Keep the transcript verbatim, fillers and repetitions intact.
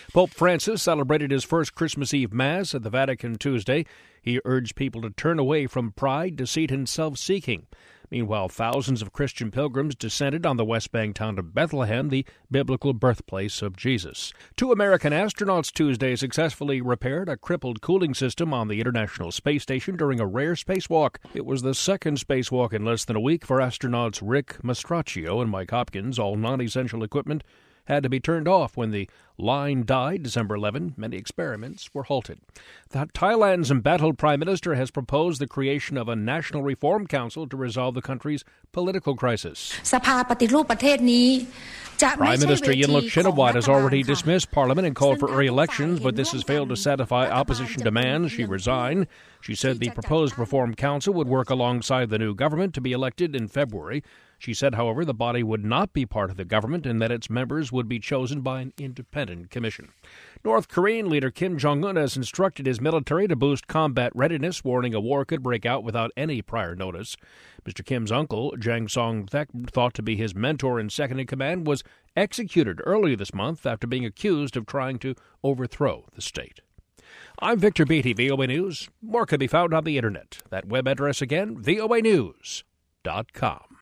Pope Francis celebrated his first Christmas Eve Mass at the Vatican Tuesday. He urged people to turn away from pride, deceit, and self-seeking. Meanwhile, thousands of Christian pilgrims descended on the West Bank town of Bethlehem, the biblical birthplace of Jesus. Two American astronauts Tuesday successfully repaired a crippled cooling system on the International Space Station during a rare spacewalk. It was the second spacewalk in less than a week for astronauts Rick Mastracchio and Mike Hopkins. All non-essential equipment had to be turned off when the line died December eleventh. Many experiments were halted. The Thailand's embattled prime minister has proposed the creation of a national reform council to resolve the country's political crisis. Prime Minister Yingluck Shinawatra has already dismissed Parliament and called for early elections, but this has failed to satisfy opposition demands. She resigned. She said the proposed reform council would work alongside the new government to be elected in February. She said, however, the body would not be part of the government and that its members would be chosen by an independent commission. North Korean leader Kim Jong-un has instructed his military to boost combat readiness, warning a war could break out without any prior notice. Mister Kim's uncle, Jang Song-thaek, thought to be his mentor and second-in-command, was executed earlier this month after being accused of trying to overthrow the state. I'm Victor Beattie, V O A News. More can be found on the Internet. That web address again, V O A news dot com.